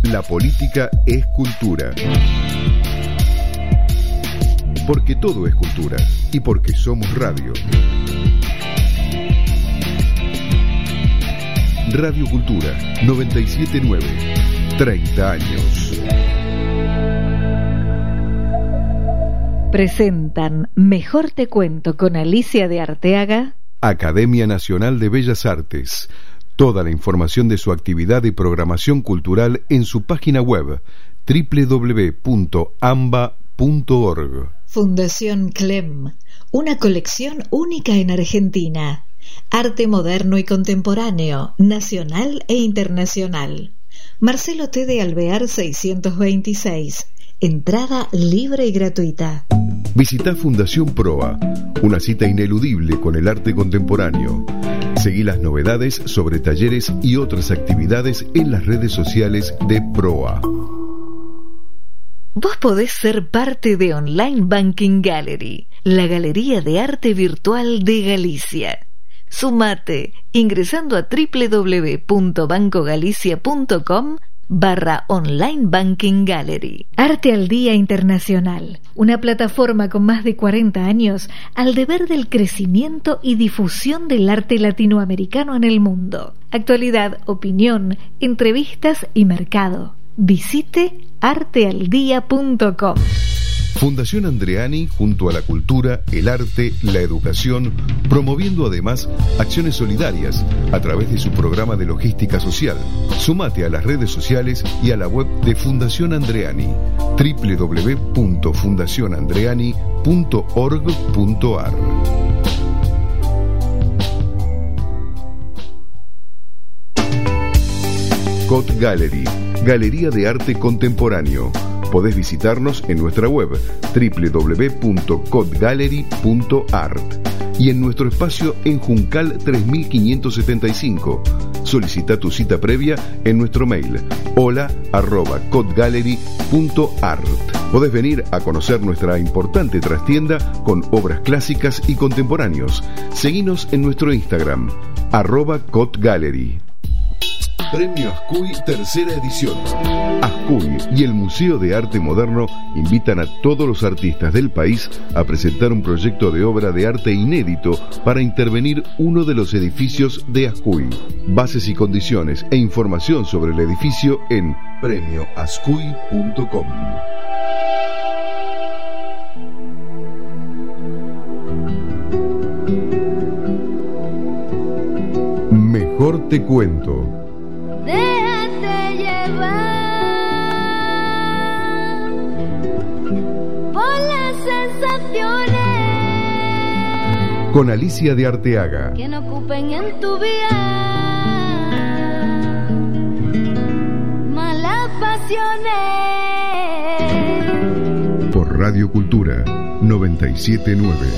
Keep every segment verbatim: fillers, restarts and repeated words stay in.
La política es cultura. Porque todo es cultura y porque somos radio. Radio Cultura noventa y siete punto nueve. treinta años. Presentan Mejor te cuento con Alicia de Arteaga. Academia Nacional de Bellas Artes. Toda la información de su actividad y programación cultural en su página web doble u doble u doble u punto amba punto org. Fundación Clem, una colección única en Argentina. Arte moderno y contemporáneo, nacional e internacional. Marcelo T. de Alvear seiscientos veintiséis. Entrada libre y gratuita. Visita Fundación Proa, una cita ineludible con el arte contemporáneo. Seguí las novedades sobre talleres y otras actividades en las redes sociales de Proa. Vos podés ser parte de Online Banking Gallery, la galería de arte virtual de Galicia. Sumate ingresando a doble u doble u doble u punto banco galicia punto com barra Online Banking Gallery. Arte al Día Internacional, una plataforma con más de cuarenta años al deber del crecimiento y difusión del arte latinoamericano en el mundo. Actualidad, opinión, entrevistas y mercado. Visite arte al día punto com. Fundación Andreani, junto a la cultura, el arte, la educación, promoviendo además acciones solidarias a través de su programa de logística social. Sumate a las redes sociales y a la web de Fundación Andreani, doble u doble u doble u punto fundación andreani punto org punto a r. Cot Gallery, Galería de Arte Contemporáneo. Podés visitarnos en nuestra web doble u doble u doble u punto cot gallery punto art y en nuestro espacio en Juncal tres mil quinientos setenta y cinco. Solicita tu cita previa en nuestro mail hola arroba cot gallery punto art. Podés venir a conocer nuestra importante trastienda con obras clásicas y contemporáneos. Seguinos en nuestro Instagram arroba cot gallery. Premio Ascuy, tercera edición. Ascuy y el Museo de Arte Moderno invitan a todos los artistas del país a presentar un proyecto de obra de arte inédito para intervenir uno de los edificios de Ascuy. Bases y condiciones e información sobre el edificio en premio ascuy punto com. Mejor te cuento. Déjate llevar por las sensaciones con Alicia de Arteaga. que no ocupen en tu vida malas pasiones. Por Radio Cultura noventa y siete punto nueve.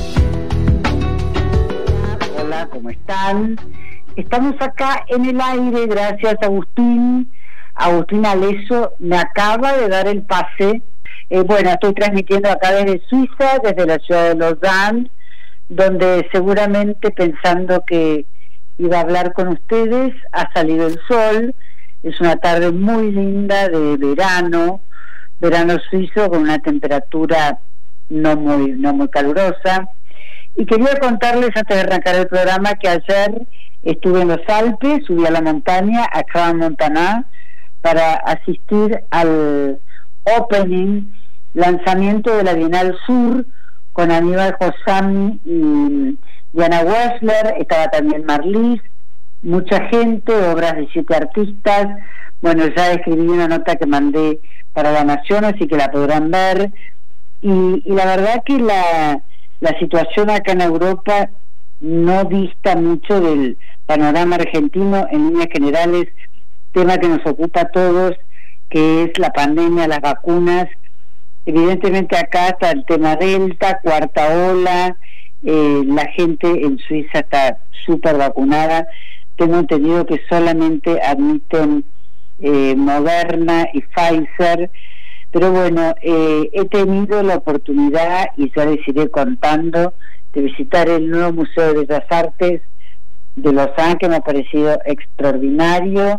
Hola, ¿cómo están? Estamos acá en el aire, gracias a Agustín. Agustín Aleso me acaba de dar el pase. Eh, bueno, estoy transmitiendo acá desde Suiza, desde la ciudad de Lausanne, donde seguramente pensando que iba a hablar con ustedes, ha salido el sol. Es una tarde muy linda de verano, verano suizo con una temperatura no muy, no muy calurosa. Y quería contarles antes de arrancar el programa que ayer estuve en los Alpes, subí a la montaña, a Crans-Montana, para asistir al opening, lanzamiento de la Bienal Sur, con Aníbal Josami y Diana Wessler. Estaba también Marlis, mucha gente, obras de siete artistas. Bueno, ya escribí una nota que mandé para La Nación, así que la podrán ver. Y, y la verdad que la, la situación acá en Europa no dista mucho del panorama argentino en líneas generales, tema que nos ocupa a todos, que es la pandemia, las vacunas. Evidentemente acá está el tema Delta, cuarta ola, eh, la gente en Suiza está súper vacunada. Tengo entendido que solamente admiten eh, Moderna y Pfizer, pero bueno, eh, he tenido la oportunidad, y ya les iré contando, de visitar el nuevo Museo de Bellas Artes de Lausanne, que me ha parecido extraordinario.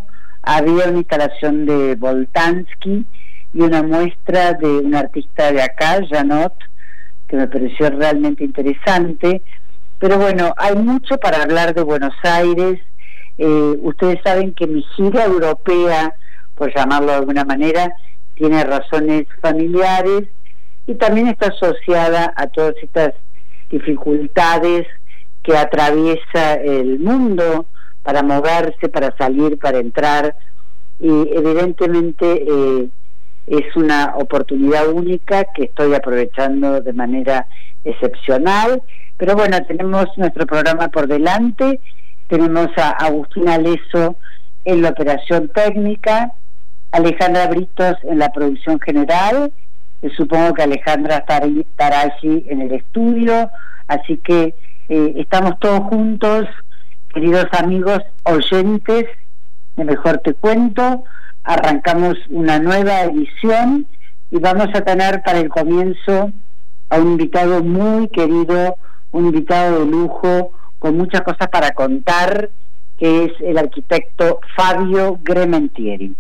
había una instalación de Boltanski y una muestra de un artista de acá, Janot, que me pareció realmente interesante. Pero bueno, hay mucho para hablar de Buenos Aires. Eh, ustedes saben que mi gira europea, por llamarlo de alguna manera, tiene razones familiares y también está asociada a todas estas dificultades que atraviesa el mundo para moverse, para salir, para entrar, y evidentemente eh, es una oportunidad única que estoy aprovechando de manera excepcional. Pero bueno, tenemos nuestro programa por delante, tenemos a Agustina Leso en la operación técnica, Alejandra Britos en la producción general, y supongo que Alejandra estará allí en el estudio, así que eh, estamos todos juntos, queridos amigos oyentes de Mejor Te Cuento. Arrancamos una nueva edición y vamos a tener para el comienzo a un invitado muy querido, un invitado de lujo, con muchas cosas para contar, que es el arquitecto Fabio Grementieri.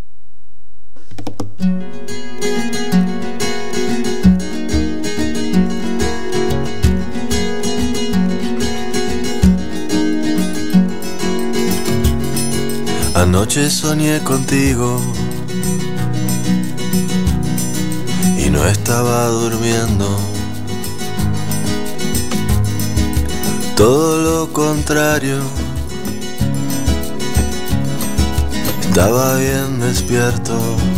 Anoche soñé contigo y no estaba durmiendo. Todo lo contrario, estaba bien despierto.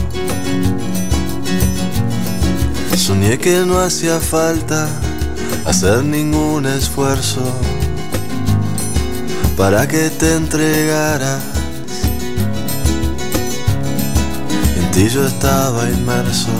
Soñé que no hacía falta hacer ningún esfuerzo para que te entregaras. En ti yo estaba inmerso.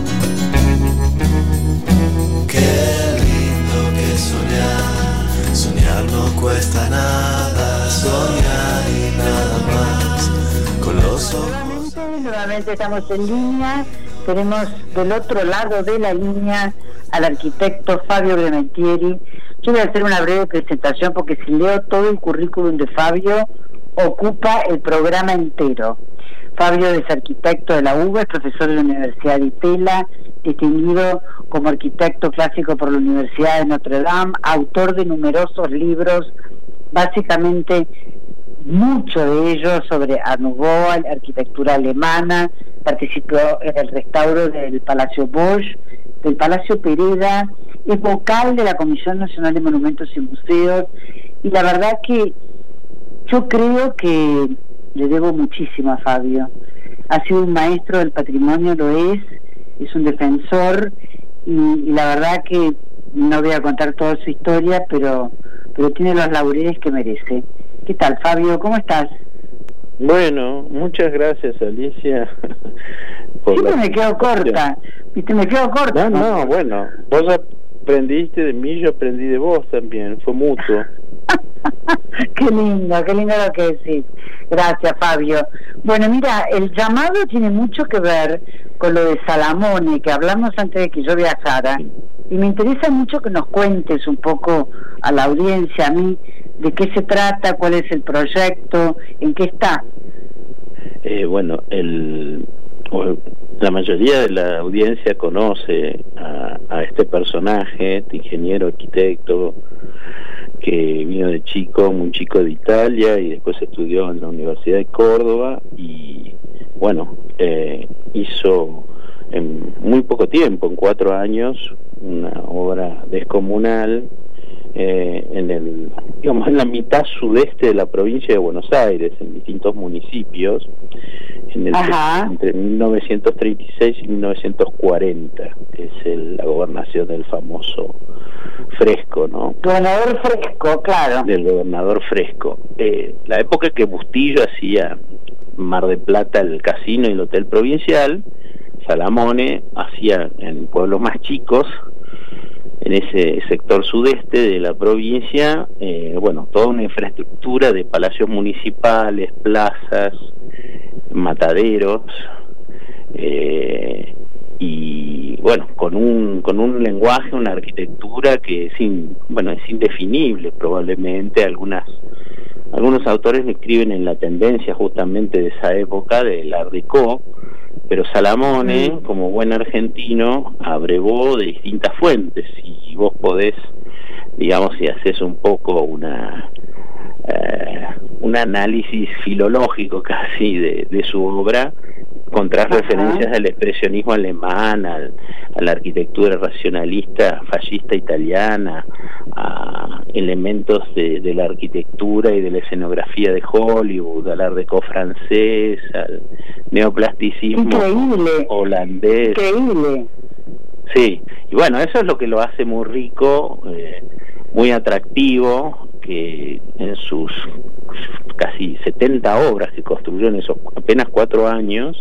Qué lindo que soñar. Soñar no cuesta nada. Soñar y nada más. Con los ojos. Nuevamente, nuevamente estamos en línea. Tenemos del otro lado de la línea al arquitecto Fabio Grementieri. Yo voy a hacer una breve presentación porque si leo todo el currículum de Fabio ocupa el programa entero. Fabio es arquitecto de la U B A, es profesor de la Universidad de Itela, distinguido como arquitecto clásico por la Universidad de Notre Dame, autor de numerosos libros, básicamente mucho de ellos sobre Art Nouveau, arquitectura alemana. Participó en el restauro del Palacio Bosch, del Palacio Pereda, es vocal de la Comisión Nacional de Monumentos y Museos, y la verdad que yo creo que le debo muchísimo a Fabio. Ha sido un maestro del patrimonio, lo es, es un defensor, y, y la verdad que no voy a contar toda su historia, pero, pero tiene los laureles que merece. ¿Qué tal, Fabio? ¿Cómo estás? Bueno, muchas gracias, Alicia. Siempre me quedo corta, viste, me quedo corta. No, no, bueno, vos aprendiste de mí, yo aprendí de vos también, fue mutuo. Qué lindo, qué lindo lo que decís. Gracias, Fabio. Bueno, mira, el llamado tiene mucho que ver con lo de Salamone, que hablamos antes de que yo viajara, y me interesa mucho que nos cuentes un poco a la audiencia, a mí, de qué se trata, cuál es el proyecto, en qué está. Eh, bueno, el, la mayoría de la audiencia conoce a, a este personaje, este ingeniero arquitecto, que vino de chico, muy chico de Italia, y después estudió en la Universidad de Córdoba, y bueno, eh, hizo en muy poco tiempo, en cuatro años, una obra descomunal eh, en el, digamos, en la mitad sudeste de la provincia de Buenos Aires, en distintos municipios, en el, entre mil novecientos treinta y seis y mil novecientos cuarenta, que es el, la gobernación del famoso Fresco, ¿no? Gobernador Fresco, claro. Del gobernador Fresco. Eh, la época que Bustillo hacía Mar del Plata el casino y el hotel provincial, Salamone hacía en pueblos más chicos, en ese sector sudeste de la provincia, eh, bueno, toda una infraestructura de palacios municipales, plazas, mataderos, eh, y bueno, con un con un lenguaje, una arquitectura que es in, bueno es indefinible probablemente. Algunas algunos autores me escriben en la tendencia justamente de esa época del Art Deco, pero Salamone, mm. como buen argentino, abrevó de distintas fuentes, y vos podés, digamos, si haces un poco una eh, un análisis filológico casi de, de su obra, encontrás Ajá. referencias al expresionismo alemán, al, a la arquitectura racionalista fascista italiana, a elementos de, de la arquitectura y de la escenografía de Hollywood, al Art Deco francés, al neoplasticismo Increíble. holandés. Increíble. Sí, y bueno, eso es lo que lo hace muy rico, eh, muy atractivo, que en sus casi setenta obras que construyó en esos apenas cuatro años,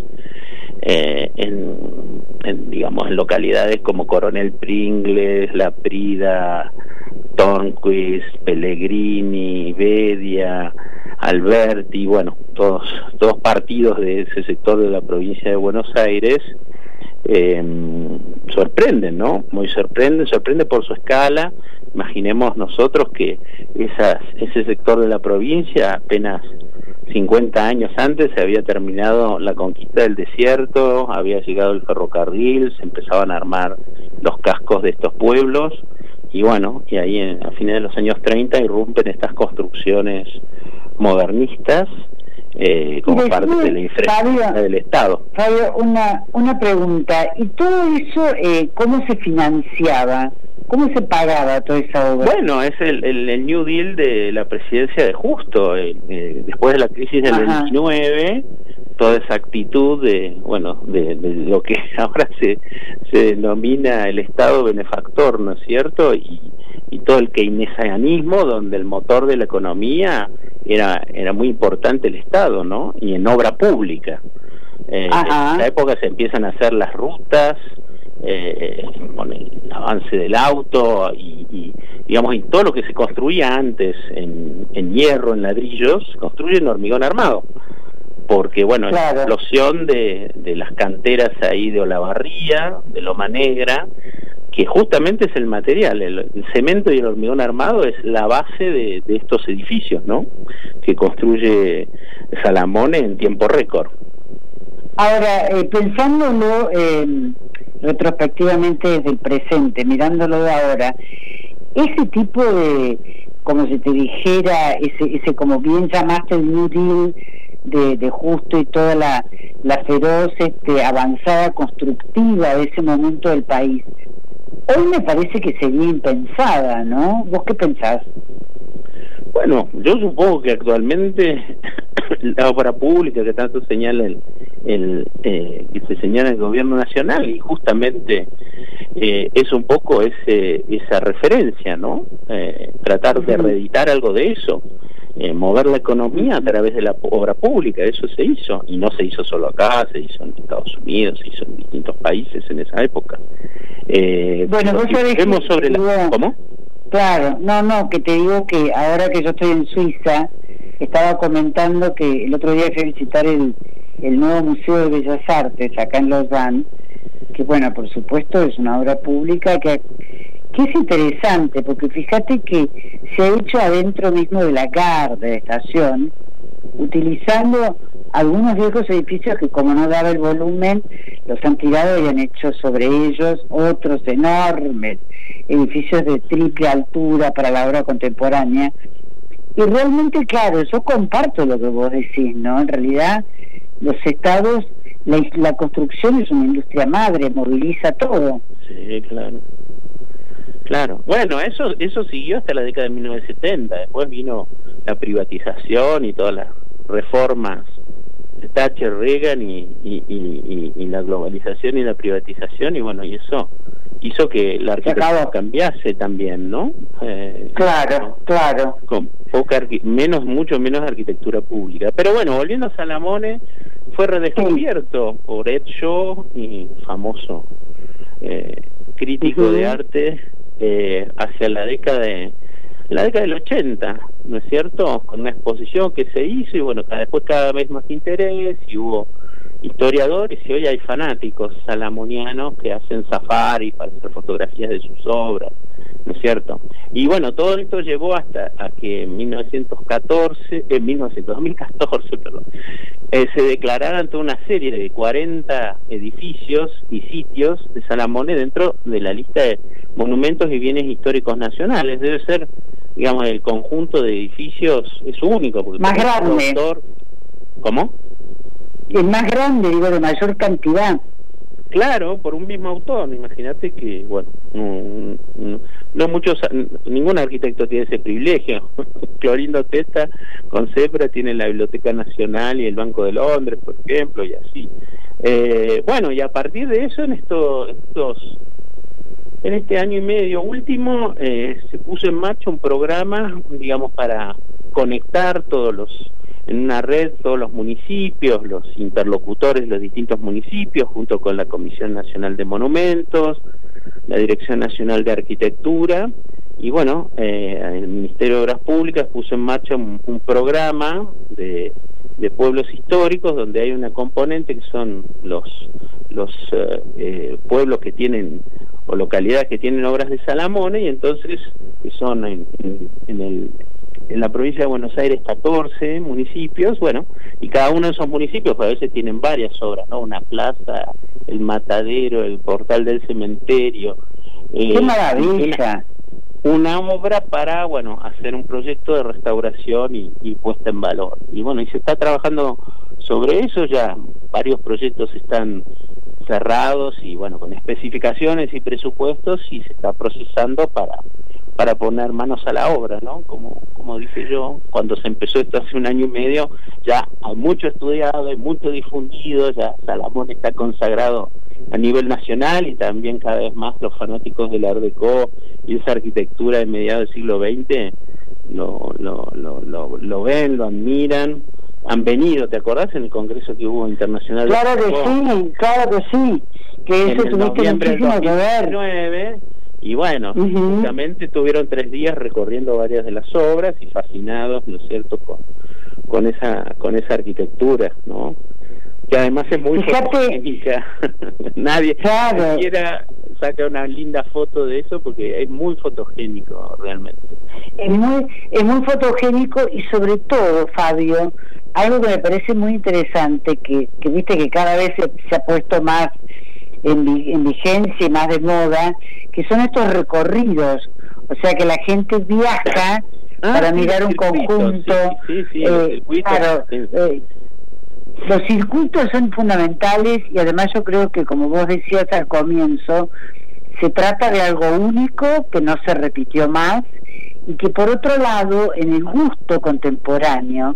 eh, en, en, digamos, en localidades como Coronel Pringles, La Prida, Tornquist, Pellegrini, Bedia, Alberti, bueno, todos, todos partidos de ese sector de la provincia de Buenos Aires, eh, sorprenden, ¿no? Muy sorprenden, sorprende por su escala. Imaginemos nosotros que esas, ese sector de la provincia, apenas cincuenta años antes, se había terminado la conquista del desierto, había llegado el ferrocarril, se empezaban a armar los cascos de estos pueblos, y bueno, y ahí en, a fines de los años treinta irrumpen estas construcciones modernistas, eh, como Después, parte de la infraestructura Fabio, del Estado. Fabio, una, una pregunta, ¿y todo eso eh, cómo se financiaba? ¿Cómo se pagaba toda esa obra? Bueno, es el, el, el New Deal de la presidencia de Justo, eh, eh, después de la crisis del Ajá. veintinueve, toda esa actitud de, bueno, de, de lo que ahora se, se denomina el Estado benefactor, ¿no es cierto? Y, y todo el keynesianismo, donde el motor de la economía era, era muy importante el Estado, ¿no? Y en obra pública. Eh, en esa época se empiezan a hacer las rutas, Eh, con el avance del auto y, y digamos y todo lo que se construía antes en, en hierro, en ladrillos, se construye en hormigón armado, porque bueno, claro. la explosión de, de las canteras ahí de Olavarría, de Loma Negra, que justamente es el material, el, el cemento y el hormigón armado es la base de, de estos edificios, ¿no? Que construye Salamone en tiempo récord. Ahora, eh, pensándolo eh, retrospectivamente desde el presente, mirándolo de ahora, ese tipo de, como si te dijera, ese, ese como bien llamaste el New Deal de, de Justo y toda la, la feroz este, avanzada constructiva de ese momento del país, hoy me parece que sería impensada, ¿no? ¿Vos qué pensás? Bueno, yo supongo que actualmente la obra pública que tanto señala el, el eh, que se señala el gobierno nacional, y justamente eh, es un poco ese esa referencia, ¿no? Eh, tratar de reeditar algo de eso, eh, mover la economía a través de la obra pública. Eso se hizo, y no se hizo solo acá, se hizo en Estados Unidos, se hizo en distintos países en esa época. Eh, bueno, vos sabés que sobre la... digo, ¿Cómo? Claro, no, no, que te digo que ahora que yo estoy en Suiza, estaba comentando que el otro día fui a visitar el, el nuevo Museo de Bellas Artes acá en Lausanne, que bueno, por supuesto es una obra pública que, que es interesante, porque fíjate que se ha hecho adentro mismo de la gare, de la estación, utilizando algunos viejos edificios que, como no daba el volumen, los han tirado y han hecho sobre ellos otros enormes edificios de triple altura para la obra contemporánea. Y realmente, claro, yo comparto lo que vos decís, ¿no? En realidad, los estados, la, la construcción es una industria madre, moviliza todo. Sí, claro. Claro. Bueno, eso eso siguió hasta la década de mil novecientos setenta. Después vino la privatización y todas las reformas de Thatcher, Reagan y, y, y, y la globalización y la privatización, y bueno, y eso hizo que la arquitectura cambiase también, ¿no? Eh, claro, claro. Con poca menos, mucho menos arquitectura pública. Pero bueno, volviendo a Salamone, fue redescubierto sí. por Ed Shaw, y famoso eh, crítico uh-huh. de arte, eh, hacia la década de la década del ochenta, ¿no es cierto? Con una exposición que se hizo, y bueno, después cada vez más interés, y hubo historiadores y hoy hay fanáticos salamonianos que hacen safaris para hacer fotografías de sus obras, ¿no es cierto? Y bueno, todo esto llevó hasta a que en mil novecientos catorce, en mil novecientos, dos mil catorce, perdón, eh, se declararan toda una serie de cuarenta edificios y sitios de Salamone dentro de la lista de monumentos y bienes históricos nacionales. Debe ser, digamos, el conjunto de edificios es único, porque más grande. Autor... ¿Cómo? El más grande, digo, de mayor cantidad. Claro, por un mismo autor. Imagínate que, bueno, no, no, no muchos, ningún arquitecto tiene ese privilegio. Clorindo Testa con Cepra tiene la Biblioteca Nacional y el Banco de Londres, por ejemplo, y así. Eh, bueno, y a partir de eso, en estos, estos en este año y medio último, eh, se puso en marcha un programa, digamos, para conectar todos los en una red todos los municipios, los interlocutores de los distintos municipios, junto con la Comisión Nacional de Monumentos, la Dirección Nacional de Arquitectura, y bueno, eh, el Ministerio de Obras Públicas puso en marcha un, un programa de, de pueblos históricos, donde hay una componente que son los, los eh, eh, pueblos que tienen, o localidades que tienen obras de Salamone, y entonces, que son en, en, en el... en la provincia de Buenos Aires catorce municipios, bueno, y cada uno de esos municipios pues, a veces tienen varias obras, ¿no? Una plaza, el matadero, el portal del cementerio. ¡Qué eh, maravilla! Una, una obra para, bueno, hacer un proyecto de restauración y, y puesta en valor. Y bueno, y se está trabajando sobre eso, ya varios proyectos están cerrados y bueno, con especificaciones y presupuestos, y se está procesando para para poner manos a la obra, ¿no? Como como dije yo, cuando se empezó esto hace un año y medio, ya hay mucho estudiado, hay mucho difundido, ya Salamone está consagrado a nivel nacional, y también cada vez más los fanáticos del Art Deco y esa arquitectura de mediados del siglo veinte lo, lo, lo, lo, lo ven, lo admiran. Han venido, ¿te acordás? En el congreso que hubo internacional. Claro que sí, claro que sí, que eso tuviste muchísimo que ver. Y bueno, uh-huh. justamente tuvieron tres días recorriendo varias de las obras y fascinados, ¿no es cierto?, con, con esa con esa arquitectura, ¿no? Que además es muy fotogénica. Nadie claro. siquiera saca una linda foto de eso, porque es muy fotogénico realmente. Es muy es muy fotogénico, y sobre todo, Fabio, algo que me parece muy interesante, que, que viste que cada vez se, se ha puesto más en, en vigencia y más de moda, que son estos recorridos, o sea que la gente viaja ah, para sí, mirar un conjunto. Sí, sí, sí, eh, los claro, sí. eh, los circuitos son fundamentales, y además yo creo que, como vos decías al comienzo, se trata de algo único que no se repitió más, y que por otro lado, en el gusto contemporáneo,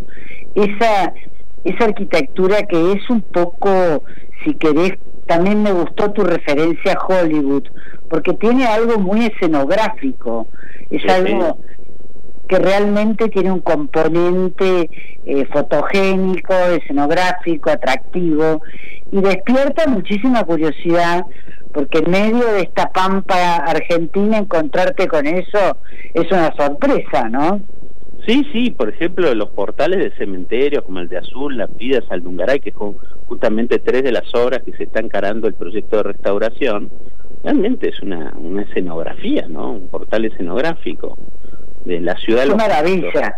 esa esa arquitectura que es un poco, si querés, también me gustó tu referencia a Hollywood, porque tiene algo muy escenográfico, es sí, algo que realmente tiene un componente eh, fotogénico, escenográfico, atractivo, y despierta muchísima curiosidad, porque en medio de esta pampa argentina encontrarte con eso es una sorpresa, ¿no? Sí, sí, por ejemplo, los portales de cementerios como el de Azul, La Pida, Saldungaray, que son justamente tres de las obras que se está encarando el proyecto de restauración, realmente es una, una escenografía, ¿no? Un portal escenográfico de la ciudad. ¡Qué maravilla!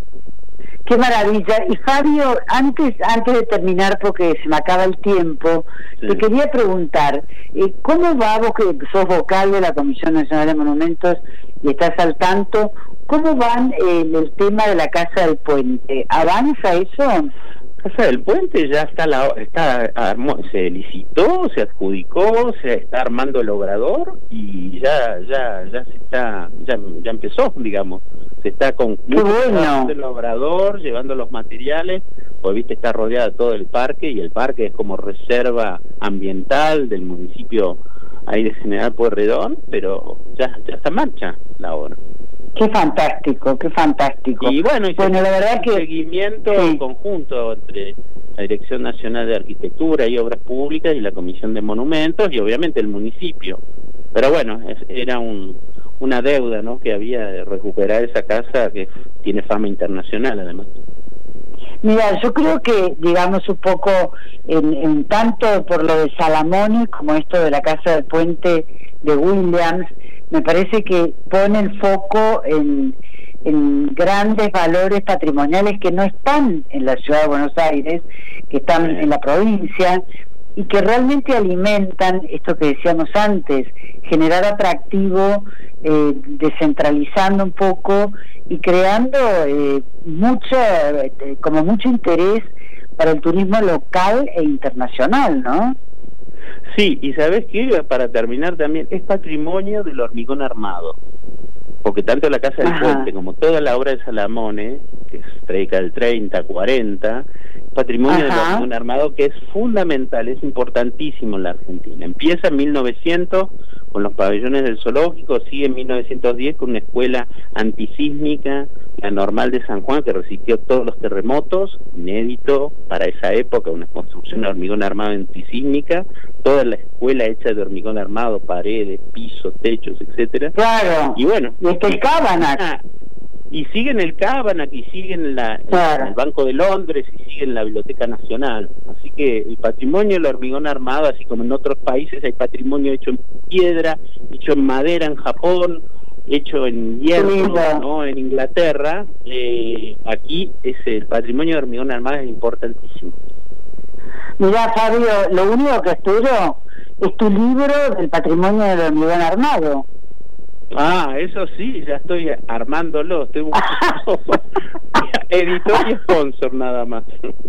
¡Qué maravilla! Y Fabio, antes antes de terminar, porque se me acaba el tiempo, sí. te quería preguntar, eh, ¿cómo va, vos que sos vocal de la Comisión Nacional de Monumentos y estás al tanto, cómo van eh, el tema de la Casa del Puente? ¿Avanza eso? Casa del Puente ya está, la, está armó, se licitó, se adjudicó, se está armando el obrador, y ya ya ya se está ya ya empezó, digamos, se está concluyendo bueno. el obrador, llevando los materiales, pues viste, está rodeada todo el parque, y el parque es como reserva ambiental del municipio ahí de General Pueyrredón, pero ya ya está en marcha la obra. Qué fantástico, qué fantástico. Y bueno, y bueno, la verdad que seguimiento sí. conjunto entre la Dirección Nacional de Arquitectura y Obras Públicas y la Comisión de Monumentos, y obviamente el municipio. Pero bueno, es, era un, una deuda, ¿no?, que había de recuperar esa casa que tiene fama internacional, además. Mira, yo creo que, digamos, un poco, en, en tanto por lo de Salamone como esto de la Casa del Puente de Williams, me parece que pone el foco en, en grandes valores patrimoniales que no están en la ciudad de Buenos Aires, que están en la provincia, y que realmente alimentan esto que decíamos antes, generar atractivo, eh, descentralizando un poco y creando eh, mucho, eh, como mucho interés para el turismo local e internacional, ¿no? Sí, y ¿sabes qué? Para terminar también, es patrimonio del hormigón armado, porque tanto la Casa del Ajá. Puente como toda la obra de Salamone, que es década del treinta, cuarenta, patrimonio Ajá. del hormigón armado, que es fundamental, es importantísimo en la Argentina. Empieza en mil novecientos con los pabellones del zoológico, sigue en mil novecientos diez con una escuela antisísmica, la Normal de San Juan, que resistió todos los terremotos, inédito para esa época, una construcción de hormigón armado antisísmica, toda la escuela hecha de hormigón armado, paredes, pisos, techos, etcétera. Claro. Y bueno, y está el Cábanac. Ah, y sigue en el Cábanac, y sigue en, la, Claro. en el Banco de Londres, y sigue en la Biblioteca Nacional. Así que el patrimonio del hormigón armado, así como en otros países hay patrimonio hecho en piedra, hecho en madera en Japón, hecho en hierro, Lindo. ¿no? En Inglaterra, eh, aquí es el patrimonio de hormigón armado es importantísimo. Mirá, Fabio, lo único que espero es tu libro del patrimonio del hormigón armado. Ah, eso sí, ya estoy armándolo, estoy buscando editor y sponsor nada más.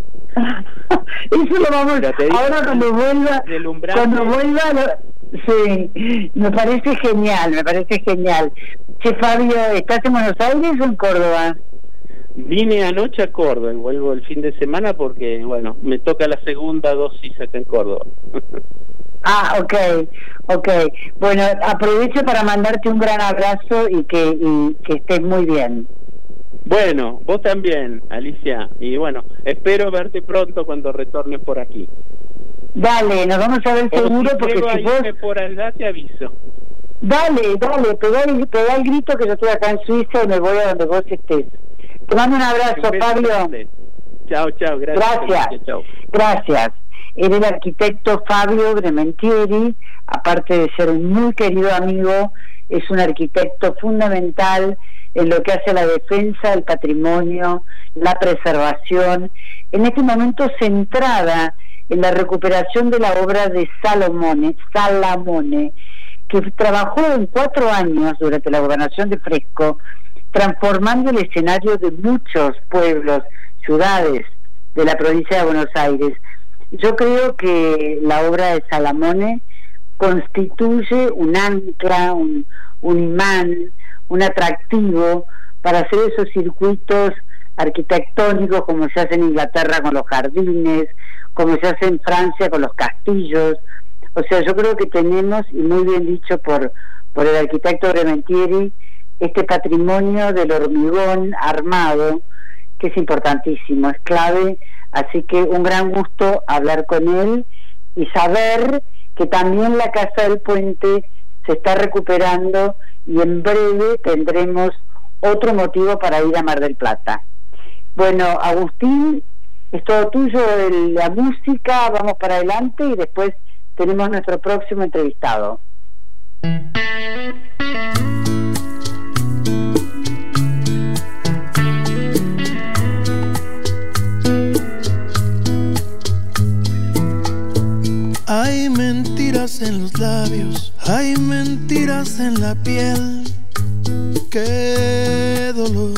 Eso lo vamos, Pero te digo, ahora cuando vuelva, del umbral cuando de- vuelva, lo- sí, me parece genial, me parece genial. Che, Fabio, ¿estás en Buenos Aires o en Córdoba? Vine anoche a Córdoba y vuelvo el fin de semana porque, bueno, me toca la segunda dosis acá en Córdoba. Ah, ok, ok. Bueno, aprovecho para mandarte un gran abrazo y que, y que estés muy bien. Bueno, vos también, Alicia, y bueno, espero verte pronto cuando retornes por aquí. Dale, nos vamos a ver O seguro si porque llego a si vos... irme por allá te aviso. Dale, dale, pegá el, pegá el grito que yo estoy acá en Suiza y me voy a donde vos estés. Te mando un abrazo, Un beso Fabio. grande. Chao, chao, gracias. Gracias. Alicia, chao. Gracias. Era el arquitecto Fabio Grementieri, aparte de ser un muy querido amigo, es un arquitecto fundamental en lo que hace la defensa del patrimonio, la preservación, en este momento centrada en la recuperación de la obra de Salamone, Salamone, que trabajó en cuatro años durante la gobernación de Fresco, transformando el escenario de muchos pueblos, ciudades de la provincia de Buenos Aires. Yo creo que la obra de Salamone constituye un ancla, un, un imán, un atractivo para hacer esos circuitos arquitectónicos como se hace en Inglaterra con los jardines, como se hace en Francia con los castillos. O sea, yo creo que tenemos, y muy bien dicho por, por el arquitecto Grementieri, este patrimonio del hormigón armado, que es importantísimo, es clave. Así que un gran gusto hablar con él y saber que también la Casa del Puente se está recuperando y en breve tendremos otro motivo para ir a Mar del Plata. Bueno, Agustín, es todo tuyo el, la música, vamos para adelante y después tenemos nuestro próximo entrevistado. Hay mentiras en los labios, hay mentiras en la piel. Qué dolor.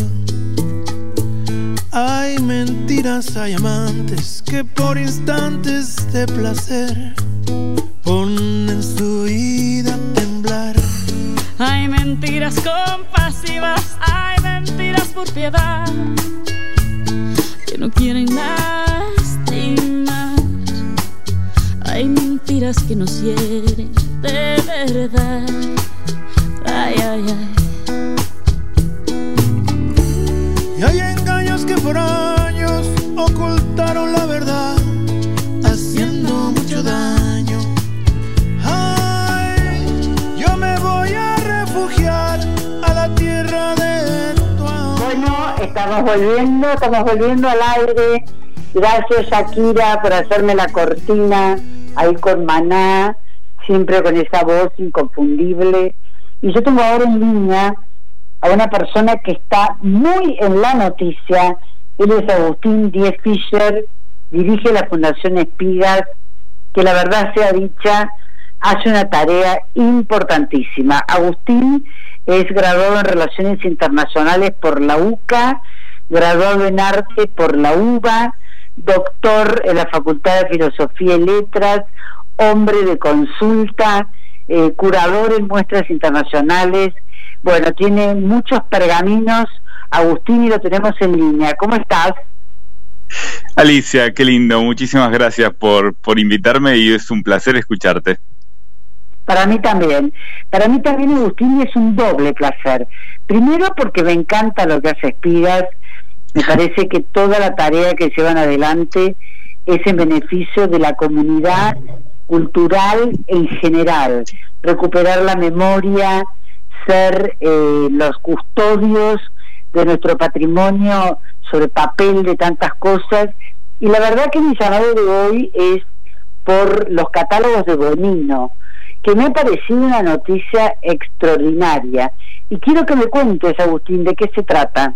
Hay mentiras, hay amantes que por instantes de placer ponen su vida a temblar. Hay mentiras compasivas, hay mentiras por piedad que no quieren lastimar. Hay mentiras que nos hieren de verdad. Ay, ay, ay. Y hay engaños que por años ocultaron la verdad, haciendo mucho daño. Ay, yo me voy a refugiar a la tierra de tu amor. Bueno, estaba estamos volviendo, estamos volviendo al aire. Gracias, Shakira, por hacerme la cortina ahí con Maná, siempre con esa voz inconfundible. Y yo tengo ahora en línea a una persona que está muy en la noticia. Él es Agustín Diez Fischer, dirige la Fundación Espigas, que la verdad sea dicha, hace una tarea importantísima. Agustín es graduado en Relaciones Internacionales por la U C A, graduado en Arte por la U B A, doctor en la Facultad de Filosofía y Letras, hombre de consulta, eh, curador en muestras internacionales. Bueno, tiene muchos pergaminos, Agustín, y lo tenemos en línea. ¿Cómo estás? Alicia, qué lindo, muchísimas gracias por, por invitarme y es un placer escucharte. Para mí también, para mí también, Agustín, es un doble placer. Primero porque me encanta lo que hace Espigas, me parece que toda la tarea que llevan adelante es en beneficio de la comunidad cultural en general, recuperar la memoria, ser eh, los custodios de nuestro patrimonio sobre papel de tantas cosas. Y la verdad que mi llamado de hoy es por los catálogos de Bonino, que me ha parecido una noticia extraordinaria. Y quiero que me cuentes, Agustín, ¿de qué se trata?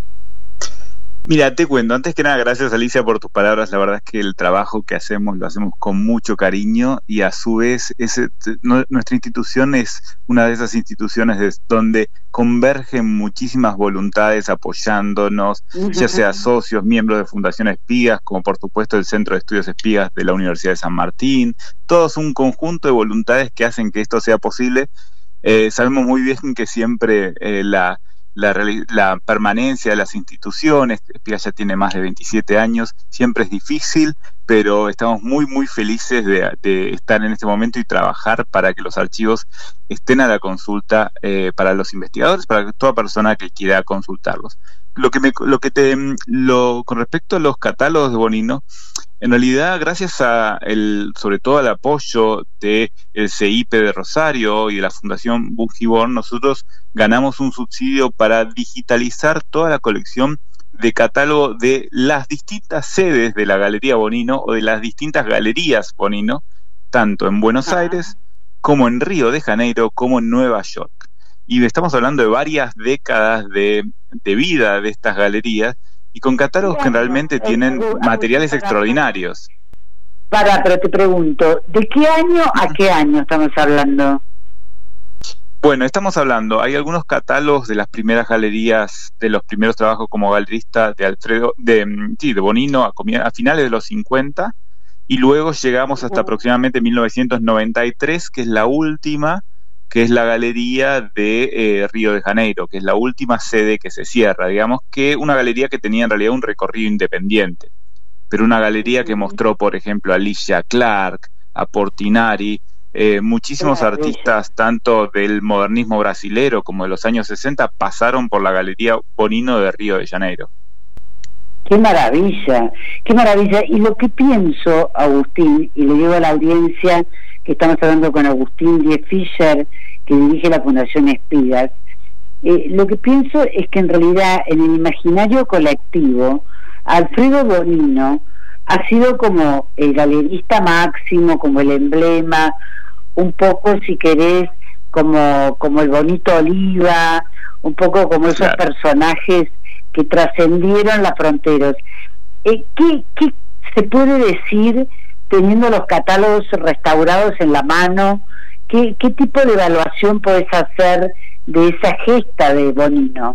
Mira, te cuento, antes que nada, gracias Alicia por tus palabras. La verdad es que el trabajo que hacemos lo hacemos con mucho cariño y a su vez ese, no, nuestra institución es una de esas instituciones de, donde convergen muchísimas voluntades apoyándonos, uh-huh. ya sea socios, miembros de Fundación Espigas, como por supuesto el Centro de Estudios Espigas de la Universidad de San Martín, todos un conjunto de voluntades que hacen que esto sea posible. Eh, sabemos muy bien que siempre eh, la La, la permanencia de las instituciones, Espigas ya tiene más de veintisiete años, siempre es difícil, pero estamos muy muy felices de, de estar en este momento y trabajar para que los archivos estén a la consulta eh, para los investigadores, para toda persona que quiera consultarlos. Lo que me, lo que te, lo, con respecto a los catálogos de Bonino, en realidad, gracias a el, sobre todo al apoyo de el C I P de Rosario y de la Fundación Bungibor, nosotros ganamos un subsidio para digitalizar toda la colección de catálogo de las distintas sedes de la Galería Bonino o de las distintas galerías Bonino, tanto en Buenos Aires como en Río de Janeiro como en Nueva York. Y estamos hablando de varias décadas de, de vida de estas galerías, y con catálogos que realmente tienen materiales extraordinarios. Para, pero te pregunto, ¿de qué año a qué año estamos hablando? Bueno, estamos hablando, hay algunos catálogos de las primeras galerías, de los primeros trabajos como galerista de Alfredo, de, sí, de Bonino a, a finales de los cincuenta, y luego llegamos hasta uh-huh. aproximadamente mil novecientos noventa y tres, que es la última, que es la galería de eh, Río de Janeiro, que es la última sede que se cierra, digamos que una galería que tenía en realidad un recorrido independiente, pero una galería que mostró, por ejemplo, a Alicia Clark, a Portinari, eh, muchísimos artistas, tanto del modernismo brasilero como de los años sesenta, pasaron por la Galería Bonino de Río de Janeiro. ¡Qué maravilla! ¡Qué maravilla! Y lo que pienso, Agustín, y le digo a la audiencia que estamos hablando con Agustín Diez Fischer, que dirige la Fundación Espigas, eh, lo que pienso es que en realidad en el imaginario colectivo Alfredo Bonino ha sido como el galerista máximo, como el emblema, un poco, si querés, como, como el Bonito Oliva, un poco como esos claro. personajes que trascendieron las fronteras. Eh, ¿qué, ¿Qué se puede decir teniendo los catálogos restaurados en la mano? ¿Qué, qué tipo de evaluación podés hacer de esa gesta de Bonino?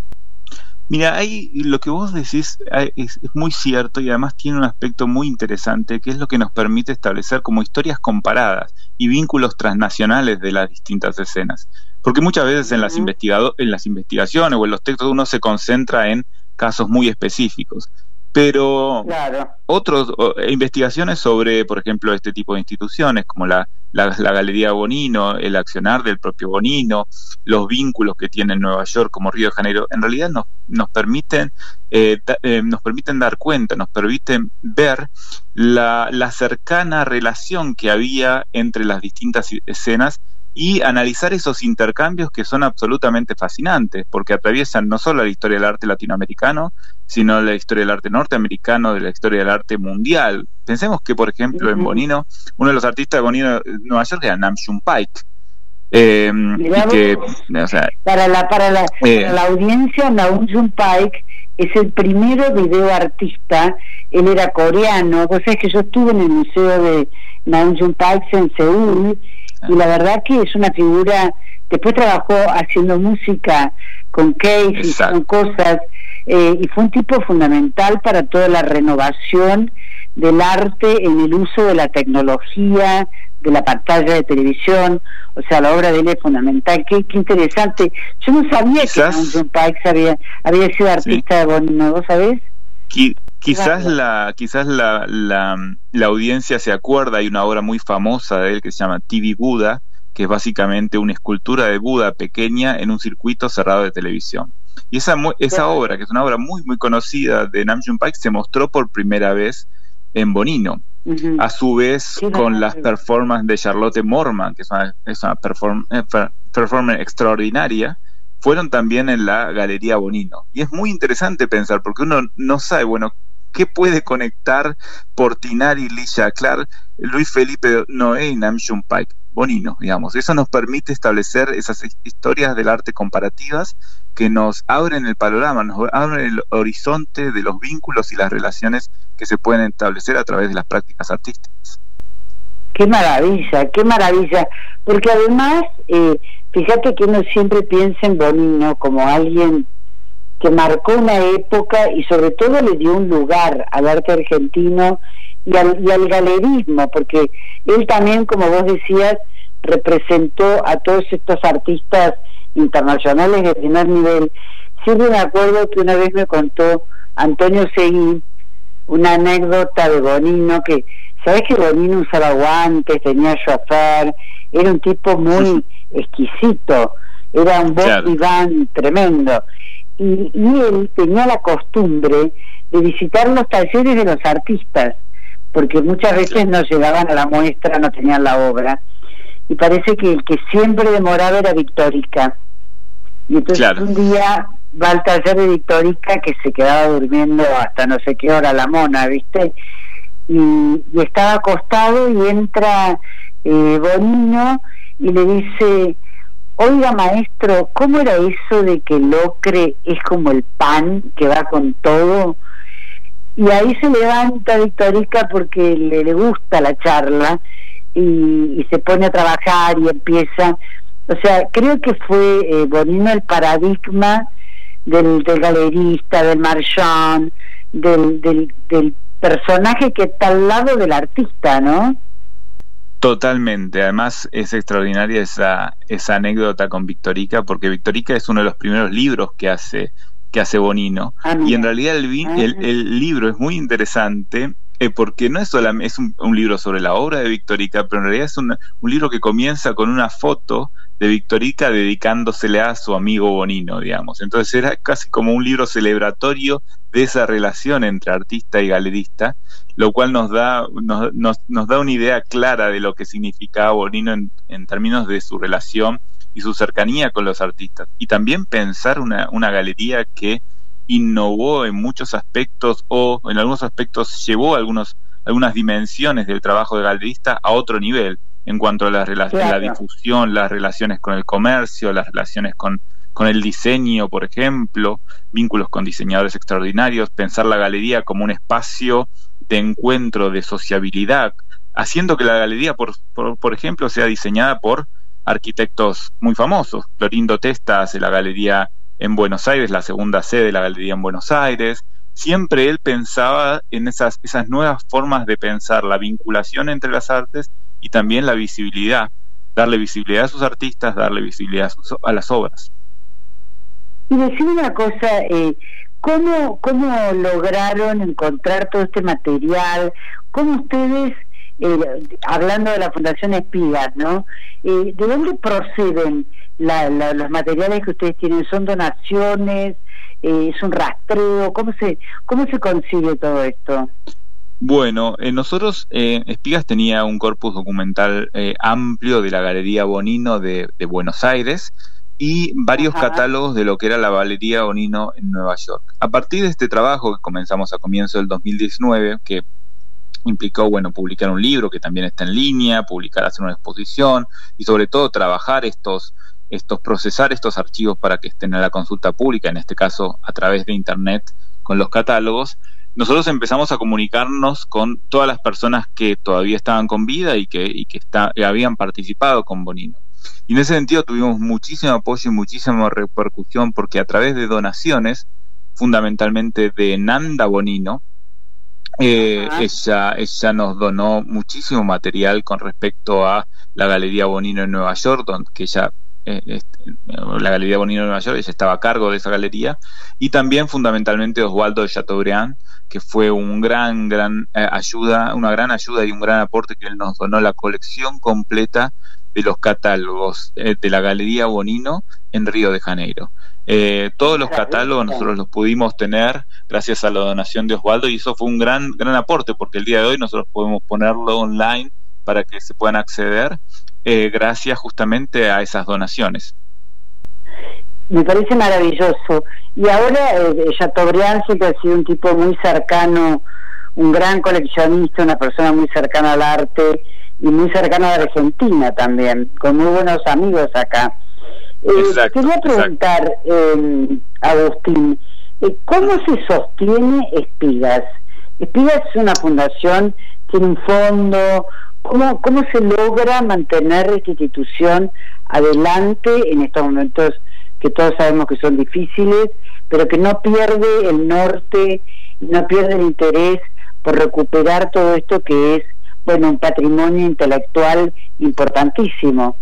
Mira, ahí lo que vos decís es, es muy cierto y además tiene un aspecto muy interesante, que es lo que nos permite establecer como historias comparadas y vínculos transnacionales de las distintas escenas. Porque muchas veces en las, investigado- en las investigaciones o en los textos uno se concentra en casos muy específicos. Pero claro. otras investigaciones sobre, por ejemplo, este tipo de instituciones, como la, la, la Galería Bonino, el accionar del propio Bonino, los vínculos que tiene en Nueva York como Río de Janeiro, en realidad nos, nos, permiten, eh, da, eh, nos permiten dar cuenta, nos permiten ver la, la cercana relación que había entre las distintas escenas y analizar esos intercambios que son absolutamente fascinantes, porque atraviesan no solo la historia del arte latinoamericano, sino la historia del arte norteamericano, de la historia del arte mundial. Pensemos que, por ejemplo, en Bonino, uno de los artistas de Bonino de Nueva York era Nam June Paik. Eh, y que, o sea, para la para la, eh, para la audiencia, Nam June Paik es el primero videoartista. Él era coreano. Vos sabés que yo estuve en el museo de Nam June Paik en Seúl, y la verdad que es una figura. Después trabajó haciendo música con Casey, con cosas, eh, y fue un tipo fundamental para toda la renovación del arte en el uso de la tecnología, de la pantalla de televisión. O sea, la obra de él es fundamental. Qué, qué interesante. Yo no sabía quizás, que Nam June Paik había, había sido artista, sí, de Bonino, ¿vos sabés? Qui quizás la quizás la, la, la audiencia se acuerda, hay una obra muy famosa de él que se llama T V Buda, que es básicamente una escultura de Buda pequeña en un circuito cerrado de televisión. Y esa, esa obra, que es una obra muy muy conocida de Nam June Paik, se mostró por primera vez en Bonino. Uh-huh. A su vez, sí, con no, las performances de Charlotte Morman, que es una, es una perform, eh, performance extraordinaria, fueron también en la Galería Bonino. Y es muy interesante pensar, porque uno no sabe, bueno, qué puede conectar Portinari, Ligia Clark, Luis Felipe Noé y Nam June Paik. Bonino, digamos. Eso nos permite establecer esas historias del arte comparativas que nos abren el panorama, nos abren el horizonte de los vínculos y las relaciones que se pueden establecer a través de las prácticas artísticas. Qué maravilla, qué maravilla, porque además, eh, fíjate que uno siempre piensa en Bonino como alguien que marcó una época y sobre todo le dio un lugar al arte argentino y al, y al galerismo, porque él también, como vos decías, representó a todos estos artistas internacionales de primer nivel. Siempre me acuerdo que una vez me contó Antonio Seguí una anécdota de Bonino, que sabés que Bonino usaba guantes, tenía chofer, era un tipo muy exquisito, era un voz diván tremendo, y, y él tenía la costumbre de visitar los talleres de los artistas, porque muchas veces no llegaban a la muestra, no tenían la obra, y parece que el que siempre demoraba era Victorica, y entonces claro. un día va al taller de Victorica, que se quedaba durmiendo hasta no sé qué hora la mona, ¿viste? Y, y estaba acostado y entra eh, Bonino y le dice: oiga maestro, ¿cómo era eso de que el ocre es como el pan que va con todo? Y ahí se levanta Victorica porque le, le gusta la charla y, y se pone a trabajar y empieza. O sea, creo que fue eh, Bonino el paradigma del, del galerista, del marchand, del, del, del personaje que está al lado del artista, ¿no? Totalmente. Además es extraordinaria esa, esa anécdota con Victorica, porque Victorica es uno de los primeros libros que hace que hace Bonino, ah, y en realidad el, el, el libro es muy interesante eh, porque no es solamente es un, un libro sobre la obra de Victorica, pero en realidad es un, un libro que comienza con una foto de Victorica dedicándosele a su amigo Bonino, digamos. Entonces era casi como un libro celebratorio de esa relación entre artista y galerista, lo cual nos da nos, nos, nos da una idea clara de lo que significaba Bonino en, en términos de su relación y su cercanía con los artistas. Y también pensar una, una galería que innovó en muchos aspectos, o en algunos aspectos llevó algunos, algunas dimensiones del trabajo de galerista a otro nivel, en cuanto a la, claro. la difusión, las relaciones con el comercio, las relaciones con, con el diseño, por ejemplo, vínculos con diseñadores extraordinarios, pensar la galería como un espacio de encuentro, de sociabilidad, haciendo que la galería, por, por, por ejemplo, sea diseñada por arquitectos muy famosos. Clorindo Testa hace la galería en Buenos Aires, la segunda sede de la galería en Buenos Aires. Siempre él pensaba en esas, esas nuevas formas de pensar la vinculación entre las artes y también la visibilidad, darle visibilidad a sus artistas, darle visibilidad a, sus, a las obras. Y decime una cosa, eh, ¿cómo, ¿cómo lograron encontrar todo este material? ¿Cómo ustedes, eh, hablando de la Fundación Espigas, ¿no? Eh, ¿De dónde proceden la, la, los materiales que ustedes tienen? ¿Son donaciones? Eh, ¿Es un rastreo? ¿Cómo se, cómo se consigue todo esto? Bueno, eh, nosotros, eh, Espigas tenía un corpus documental eh, amplio de la Galería Bonino de, de Buenos Aires y varios Ajá. catálogos de lo que era la Galería Bonino en Nueva York. A partir de este trabajo que comenzamos a comienzo del dos mil diecinueve, que implicó, bueno, publicar un libro que también está en línea, publicar, hacer una exposición y sobre todo trabajar estos, estos, procesar estos archivos para que estén en la consulta pública, en este caso a través de internet con los catálogos. Nosotros empezamos a comunicarnos con todas las personas que todavía estaban con vida y que, y que está, habían participado con Bonino. Y en ese sentido tuvimos muchísimo apoyo y muchísima repercusión porque a través de donaciones, fundamentalmente de Nanda Bonino, eh, ella, ella nos donó muchísimo material con respecto a la Galería Bonino en Nueva York, donde que ella Eh, este, la Galería Bonino de Nueva York, ella estaba a cargo de esa galería, y también fundamentalmente Osvaldo de Chateaubriand, que fue un gran, gran eh, ayuda, una gran ayuda y un gran aporte, que él nos donó la colección completa de los catálogos eh, de la Galería Bonino en Río de Janeiro. Eh, todos los catálogos nosotros los pudimos tener gracias a la donación de Osvaldo, y eso fue un gran, gran aporte, porque el día de hoy nosotros podemos ponerlo online para que se puedan acceder. Eh, gracias justamente a esas donaciones. Me parece maravilloso. Y ahora eh, Chateaubriand siempre ha sido un tipo muy cercano, un gran coleccionista, una persona muy cercana al arte y muy cercana a la Argentina también, con muy buenos amigos acá. Eh, exacto, quería preguntar, eh, Agustín, eh, ¿cómo se sostiene Espigas? Espigas es una fundación, tiene un fondo. ¿Cómo, ¿Cómo se logra mantener esta institución adelante en estos momentos que todos sabemos que son difíciles, pero que no pierde el norte, no pierde el interés por recuperar todo esto que es, bueno, un patrimonio intelectual importantísimo?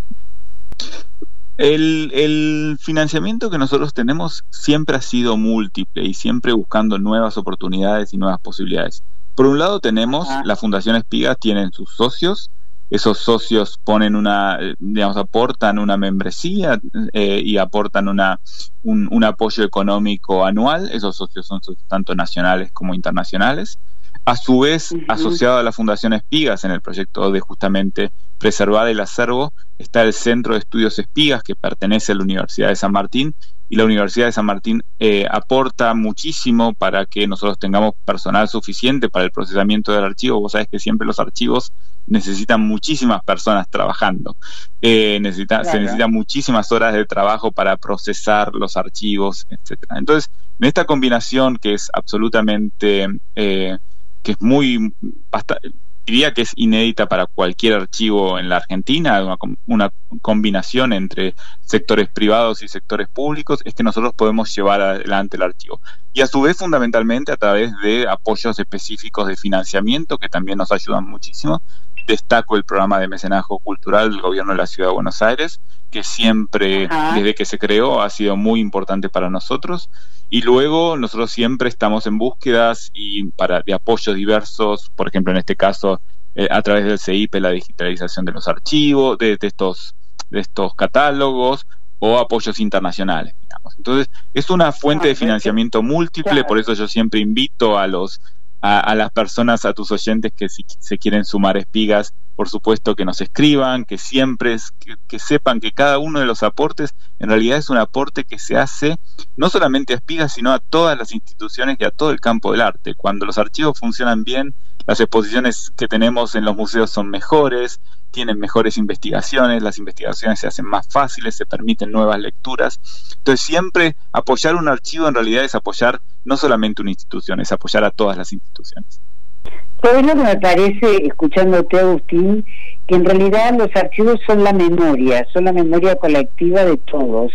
El, el financiamiento que nosotros tenemos siempre ha sido múltiple y siempre buscando nuevas oportunidades y nuevas posibilidades. Por un lado tenemos, Ajá. la Fundación Espigas tienen sus socios, esos socios ponen una, digamos, aportan una membresía eh, y aportan una un, un apoyo económico anual. Esos socios son tanto nacionales como internacionales. A su vez, uh-huh. asociado a la Fundación Espigas en el proyecto de justamente preservar el acervo, está el Centro de Estudios Espigas, que pertenece a la Universidad de San Martín, y la Universidad de San Martín eh, aporta muchísimo para que nosotros tengamos personal suficiente para el procesamiento del archivo. Vos sabés que siempre los archivos necesitan muchísimas personas trabajando, eh, necesita, claro. se necesitan muchísimas horas de trabajo para procesar los archivos, etcétera. Entonces, en esta combinación que es absolutamente, eh, que es muy, basta, diría que es inédita para cualquier archivo en la Argentina, una, una combinación entre sectores privados y sectores públicos, es que nosotros podemos llevar adelante el archivo. Y a su vez, fundamentalmente, a través de apoyos específicos de financiamiento, que también nos ayudan muchísimo. Destaco el programa de mecenazgo cultural del gobierno de la Ciudad de Buenos Aires, que siempre, Ajá. desde que se creó, ha sido muy importante para nosotros. Y luego nosotros siempre estamos en búsquedas y para de apoyos diversos, por ejemplo en este caso eh, a través del C I P E, la digitalización de los archivos, de, de estos de estos catálogos, o apoyos internacionales, digamos. Entonces es una fuente de financiamiento múltiple, por eso yo siempre invito a los a, a las personas, a tus oyentes que si se quieren sumar a Espigas, por supuesto que nos escriban, que siempre es, que, que sepan que cada uno de los aportes en realidad es un aporte que se hace no solamente a Espigas, sino a todas las instituciones y a todo el campo del arte. Cuando los archivos funcionan bien, las exposiciones que tenemos en los museos son mejores, tienen mejores investigaciones, las investigaciones se hacen más fáciles, se permiten nuevas lecturas. Entonces siempre apoyar un archivo en realidad es apoyar no solamente una institución, es apoyar a todas las instituciones. ¿Sabes lo que me parece, escuchándote, Agustín? Que en realidad los archivos son la memoria, son la memoria colectiva de todos.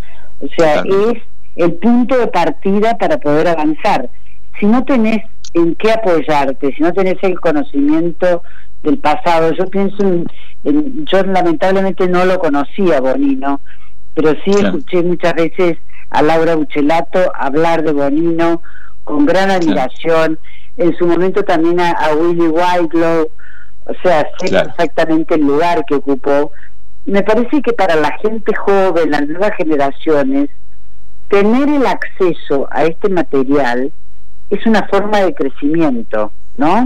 O sea, claro. es el punto de partida para poder avanzar. Si no tenés en qué apoyarte, si no tenés el conocimiento del pasado, yo pienso en, en yo lamentablemente no lo conocía, Bonino, pero sí claro. escuché muchas veces a Laura Buchelato hablar de Bonino con gran admiración, claro. en su momento también a, a Willy Wyckoff, o sea, sé claro. perfectamente el lugar que ocupó. Me parece que para la gente joven, las nuevas generaciones, tener el acceso a este material es una forma de crecimiento, ¿no?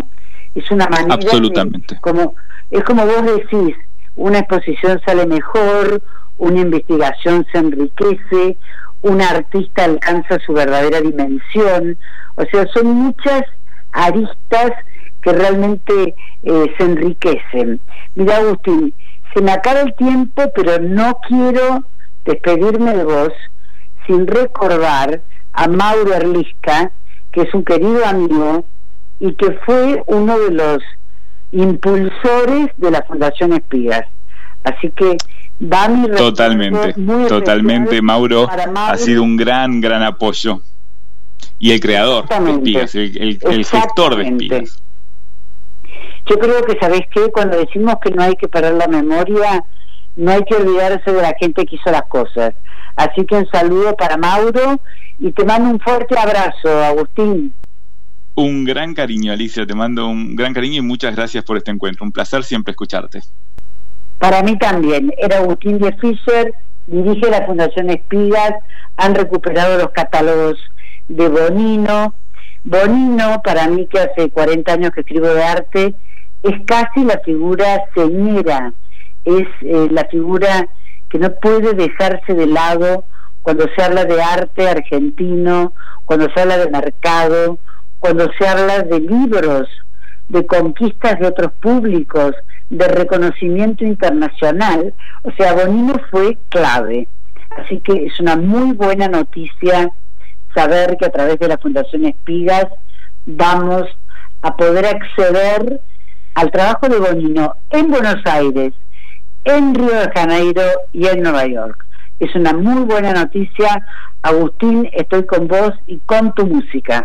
es una manera absolutamente de, como es como vos decís, una exposición sale mejor, una investigación se enriquece, un artista alcanza su verdadera dimensión, o sea, son muchas aristas que realmente eh, se enriquecen. Mira, Agustín, se me acaba el tiempo, pero no quiero despedirme de vos sin recordar a Mauro Erlisca, que es un querido amigo y que fue uno de los impulsores de la Fundación Espigas. Así que va mi totalmente, muy totalmente, Mauro, Mauro ha sido un gran, gran apoyo. Y el creador de Espigas, el, el, el gestor de Espigas. Yo creo que, ¿sabés qué? Cuando decimos que no hay que perder la memoria, no hay que olvidarse de la gente que hizo las cosas. Así que un saludo para Mauro y te mando un fuerte abrazo, Agustín. Un gran cariño, Alicia, te mando un gran cariño y muchas gracias por este encuentro. Un placer siempre escucharte. Para mí también. Era Agustín de Fischer, dirige la Fundación Espigas, han recuperado los catálogos de Bonino. Bonino, para mí, que hace cuarenta años que escribo de arte, es casi la figura señera, es eh, la figura que no puede dejarse de lado cuando se habla de arte argentino, cuando se habla de mercado, cuando se habla de libros, de conquistas de otros públicos, de reconocimiento internacional. O sea, Bonino fue clave. Así que es una muy buena noticia saber que a través de la Fundación Espigas vamos a poder acceder al trabajo de Bonino en Buenos Aires, en Río de Janeiro y en Nueva York. Es una muy buena noticia. Agustín, estoy con vos y con tu música.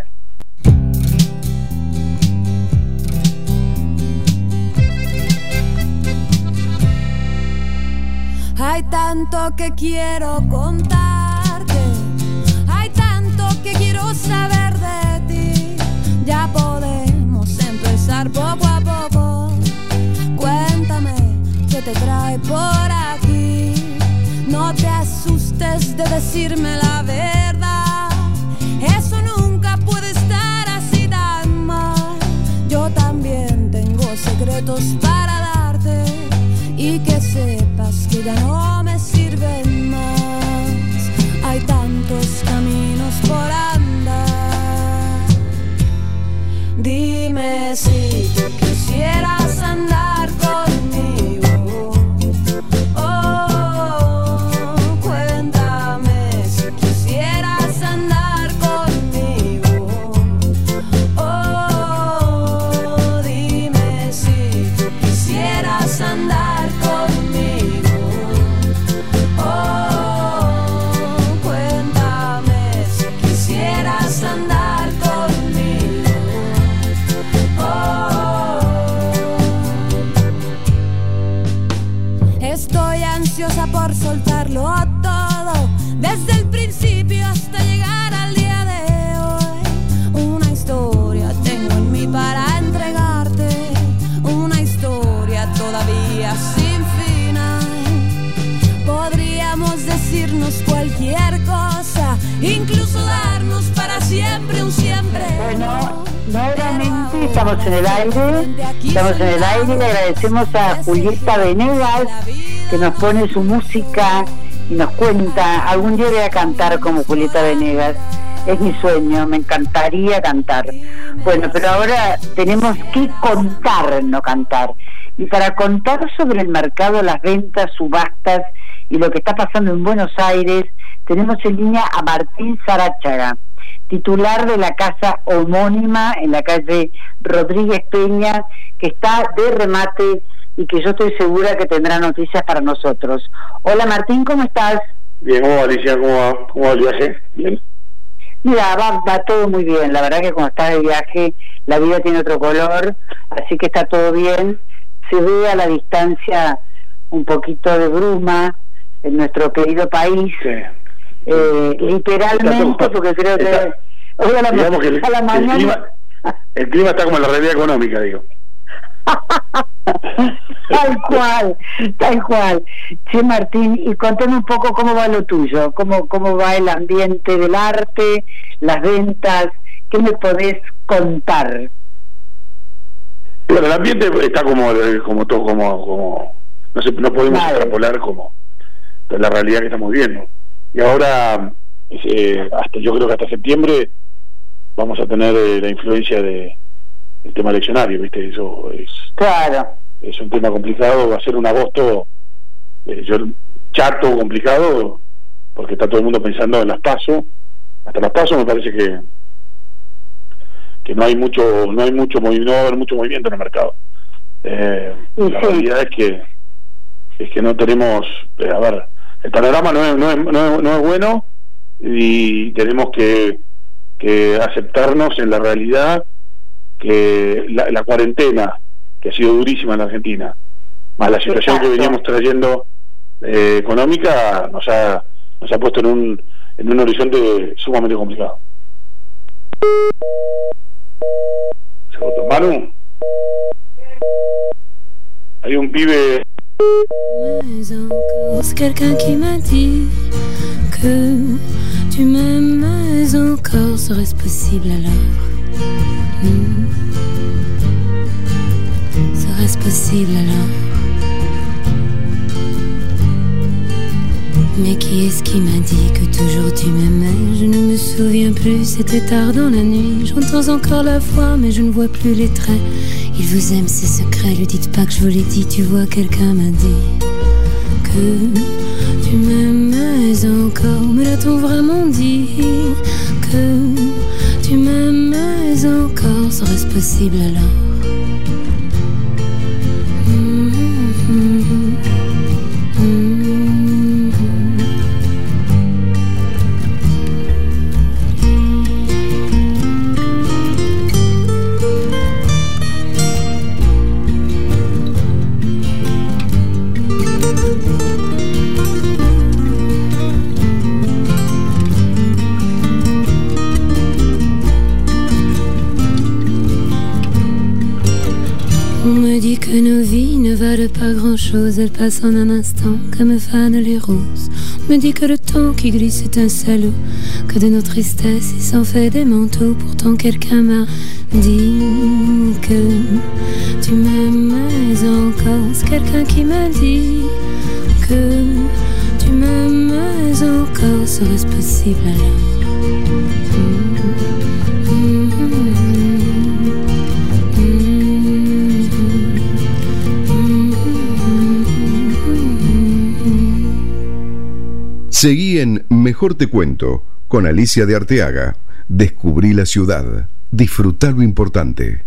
Hay tanto que quiero contarte, hay tanto que quiero saber de ti. Ya podemos empezar poco a poco. Cuéntame qué te trae por aquí. No te asustes de decirme la verdad. Eso nunca puede estar así tan mal. Yo también tengo secretos para darte y que sepas que ya no me sirven más. Hay tantos caminos por andar. Dime si tú quisieras andar conmigo. Oh, cuéntame si quisieras andar conmigo. Oh, dime si tú quisieras andar conmigo. Oh, cuéntame si quisieras andar conmigo. Estoy ansiosa por soltarlo todo, desde el principio hasta llegar al día de hoy. Una historia tengo en mí para entregarte, una historia todavía sin final. Podríamos decirnos cualquier cosa, incluso darnos para siempre un siempre. Bueno, nuevamente estamos en el aire, estamos en el aire. Le agradecemos a Julieta Venegas, que nos pone su música y nos cuenta. Algún día voy a cantar como Julieta Venegas, es mi sueño, me encantaría cantar. Bueno, pero ahora tenemos que contar, no cantar. Y para contar sobre el mercado, las ventas, subastas y lo que está pasando en Buenos Aires, tenemos en línea a Martín Sarachaga, titular de la casa homónima en la calle Rodríguez Peña, que está de remate y que yo estoy segura que tendrá noticias para nosotros. Hola Martín, ¿cómo estás? Bien, ¿cómo va, Alicia? ¿Cómo va? ¿Cómo va el viaje? Bien. Mira, va, va todo muy bien. La verdad que cuando estás de viaje la vida tiene otro color, así que está todo bien. Se ve a la distancia un poquito de bruma en nuestro querido país. Sí. Eh, literalmente, porque creo que está, hoy a la, digamos que el, a la mañana el clima, el clima está como en la realidad económica, digo. Tal cual, tal cual. Che, Martín, y contame un poco cómo va lo tuyo, cómo, cómo va el ambiente del arte, las ventas, ¿qué me podés contar? Bueno, el ambiente está como como todo, como, como no sé, no podemos vale. extrapolar como la realidad que estamos viendo. Y ahora, eh, hasta yo creo que hasta septiembre vamos a tener eh, la influencia de el tema eleccionario, ¿viste? Eso es claro, es un tema complicado. Va a ser un agosto eh, yo, chato, complicado, porque está todo el mundo pensando en las PASO. Hasta las PASO me parece que que no hay mucho no hay mucho movimiento, no va a haber mucho movimiento en el mercado. Eh, sí, la sí. realidad es que es que no tenemos, eh, a ver, el panorama no es, no es, no es, no es bueno, y tenemos que que aceptarnos en la realidad que la, la cuarentena, que ha sido durísima en la Argentina, más la situación Exacto. que veníamos trayendo eh, económica, nos ha nos ha puesto en un en un horizonte sumamente complicado. ¿Se cortó Manu? Hay un pibe. Mais encore, c'est quelqu'un qui m'a dit que tu m'aimes, mais encore, serait-ce possible alors? Hmm. Serait-ce possible alors? Mais qui est-ce qui m'a dit que toujours tu m'aimais? Je ne me souviens plus, c'était tard dans la nuit. J'entends encore la voix, mais je ne vois plus les traits. Il vous aime, c'est secret, lui dites pas que je vous l'ai dit. Tu vois, quelqu'un m'a dit que tu m'aimais encore. Me l'a-t-on vraiment dit? Que tu m'aimais encore, serait-ce possible alors? Mm-hmm. Mm-hmm. On me dit que nos vies ne valent pas grand-chose, elles passent en un instant comme fanent les roses. On me dit que le temps qui glisse est un salaud, que de nos tristesses il s'en fait des manteaux. Pourtant quelqu'un m'a dit que tu m'aimais encore. C'est quelqu'un qui m'a dit que tu m'aimais encore. Serait-ce possible alors? Seguí en Mejor Te Cuento con Alicia de Arteaga. Descubrí la ciudad. Disfrutá lo importante.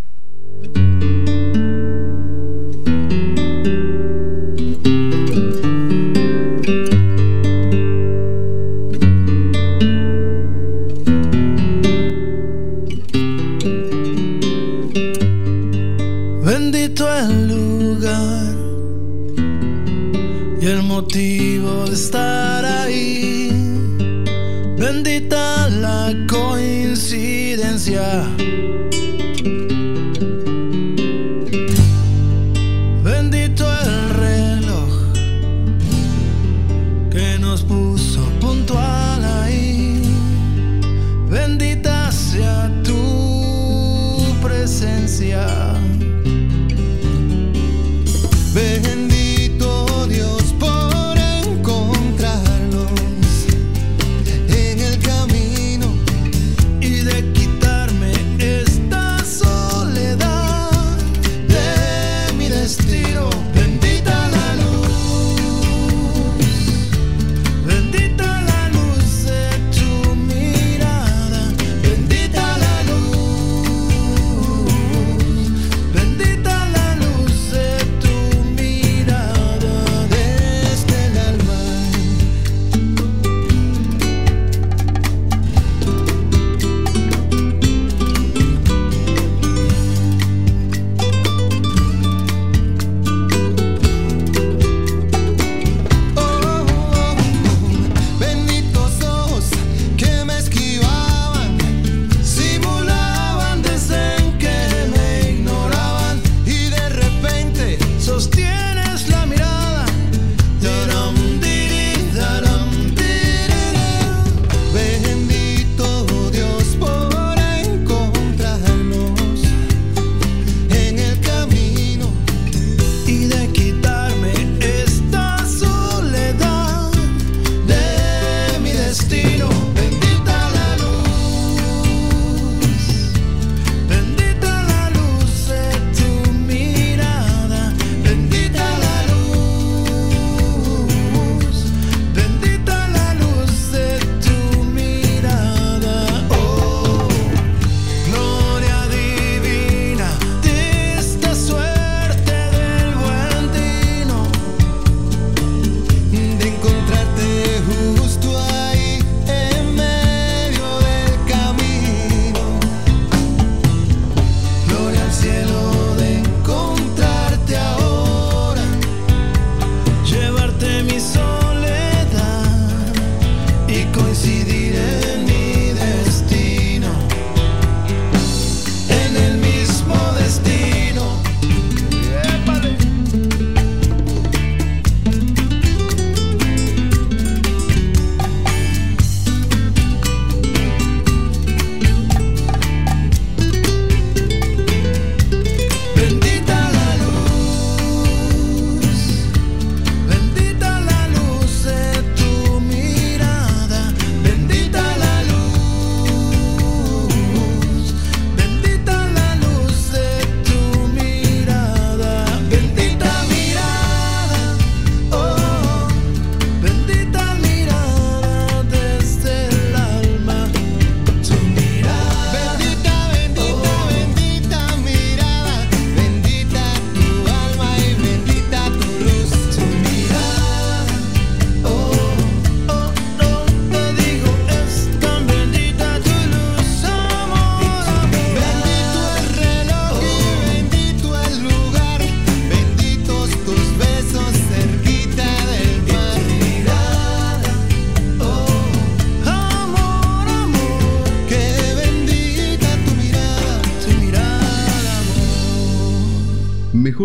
Bendito el lugar y el motivo de estar ahí. Bendita la coincidencia. Bendito el reloj que nos puso puntual ahí. Bendita sea tu presencia. Bendito Dios por encontrarnos en el camino y de quitarme esta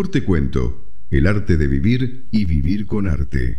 Mejor te cuento, el arte de vivir y vivir con arte.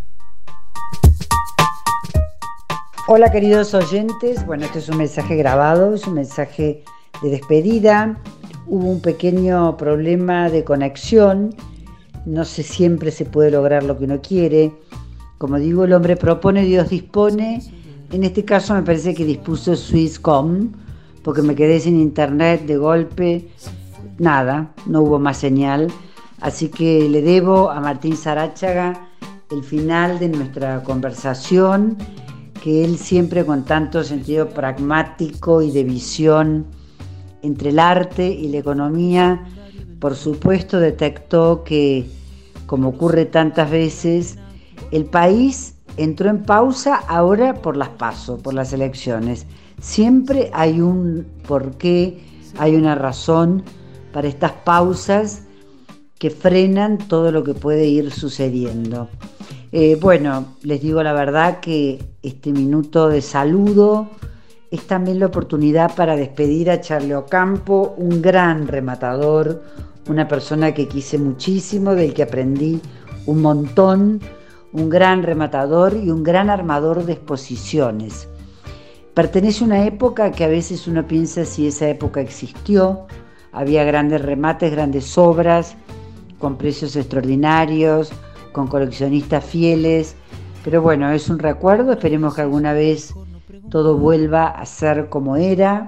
Hola queridos oyentes, bueno, este es un mensaje grabado, es un mensaje de despedida. Hubo un pequeño problema de conexión, no sé, siempre se puede lograr lo que uno quiere. Como digo, el hombre propone, Dios dispone. En este caso me parece que dispuso Swisscom, porque me quedé sin internet de golpe, nada, no hubo más señal. Así que le debo a Martín Saráchaga el final de nuestra conversación, que él siempre con tanto sentido pragmático y de visión entre el arte y la economía, por supuesto detectó que, como ocurre tantas veces, el país entró en pausa ahora por las PASO, por las elecciones. Siempre hay un porqué, hay una razón para estas pausas que frenan todo lo que puede ir sucediendo. Eh, bueno, les digo la verdad que este minuto de saludo es también la oportunidad para despedir a Charlie Ocampo, un gran rematador, una persona que quise muchísimo, del que aprendí un montón, un gran rematador y un gran armador de exposiciones. Pertenece a una época que a veces uno piensa si esa época existió. Había grandes remates, grandes obras, con precios extraordinarios, con coleccionistas fieles, pero bueno, es un recuerdo, esperemos que alguna vez todo vuelva a ser como era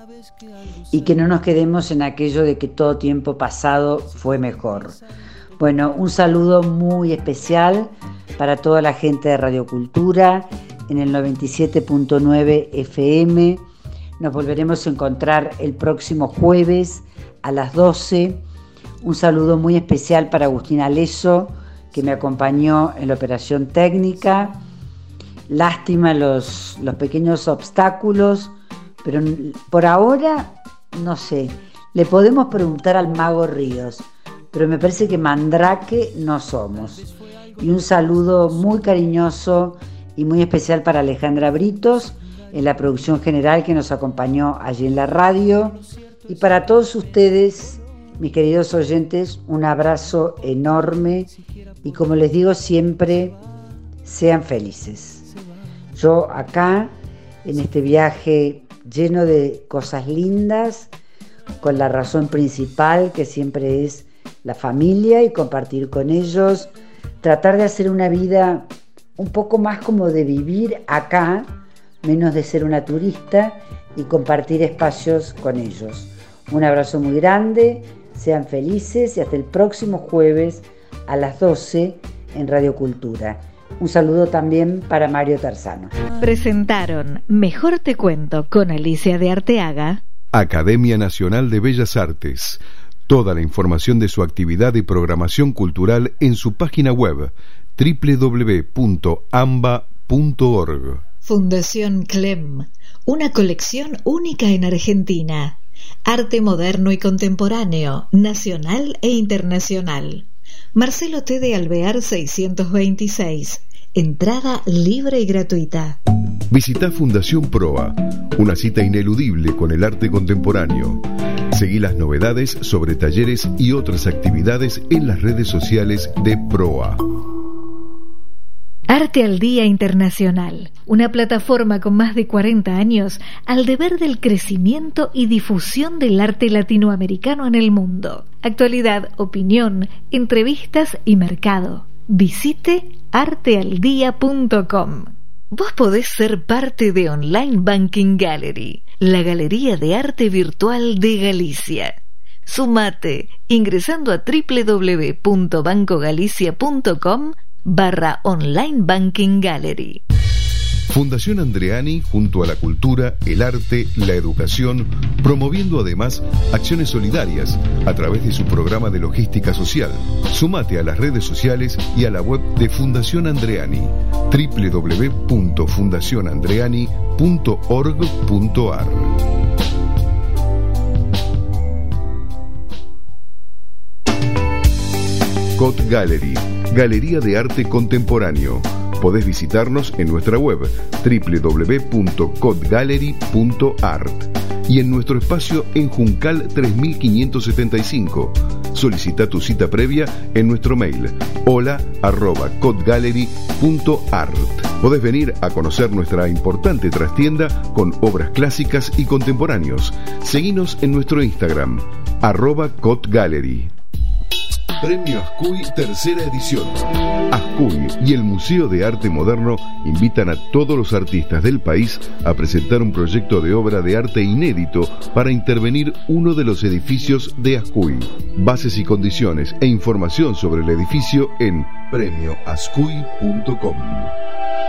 y que no nos quedemos en aquello de que todo tiempo pasado fue mejor. Bueno, un saludo muy especial para toda la gente de Radio Cultura en el noventa y siete punto nueve F M. Nos volveremos a encontrar el próximo jueves a las doce. Un saludo muy especial para Agustín Aleso, que me acompañó en la operación técnica. Lástima los, los pequeños obstáculos, pero por ahora, no sé, le podemos preguntar al Mago Ríos, pero me parece que Mandrake no somos. Y un saludo muy cariñoso y muy especial para Alejandra Britos, en la producción general que nos acompañó allí en la radio. Y para todos ustedes, mis queridos oyentes, un abrazo enorme y, como les digo siempre, sean felices. Yo acá, en este viaje lleno de cosas lindas, con la razón principal que siempre es la familia y compartir con ellos, tratar de hacer una vida un poco más como de vivir acá, menos de ser una turista, y compartir espacios con ellos. Un abrazo muy grande. Sean felices y hasta el próximo jueves a las doce en Radio Cultura. Un saludo también para Mario Tarzano. Presentaron Mejor te cuento con Alicia de Arteaga. Academia Nacional de Bellas Artes. Toda la información de su actividad y programación cultural en su página web doble u doble u doble u punto amba punto org. Fundación Clem, una colección única en Argentina. Arte moderno y contemporáneo, nacional e internacional. Marcelo T. de Alvear seiscientos veintiséis. Entrada libre y gratuita. Visita Fundación Proa, una cita ineludible con el arte contemporáneo. Seguí las novedades sobre talleres y otras actividades en las redes sociales de Proa. Arte al Día Internacional, una plataforma con más de cuarenta años al deber del crecimiento y difusión del arte latinoamericano en el mundo. Actualidad, opinión, entrevistas y mercado. Visite arte al día punto com. Vos podés ser parte de Online Banking Gallery, la galería de arte virtual de Galicia. Sumate ingresando a doble u doble u doble u punto banco galicia punto com barra Online Banking Gallery. Fundación Andreani junto a la cultura, el arte, la educación, promoviendo además acciones solidarias a través de su programa de logística social. Sumate a las redes sociales y a la web de Fundación Andreani, doble u doble u doble u punto fundación andreani punto org punto ar. Cod Gallery, Galería de Arte Contemporáneo. Podés visitarnos en nuestra web doble u doble u doble u punto cod gallery punto art y en nuestro espacio en Juncal tres mil quinientos setenta y cinco. Solicita tu cita previa en nuestro mail hola arroba cotgallery punto art. Podés venir a conocer nuestra importante trastienda con obras clásicas y contemporáneos. Seguinos en nuestro Instagram arroba cotgallery. Premio Ascuy, tercera edición. Ascuy y el Museo de Arte Moderno invitan a todos los artistas del país a presentar un proyecto de obra de arte inédito para intervenir uno de los edificios de Ascuy. Bases y condiciones e información sobre el edificio en premio ascuy punto com.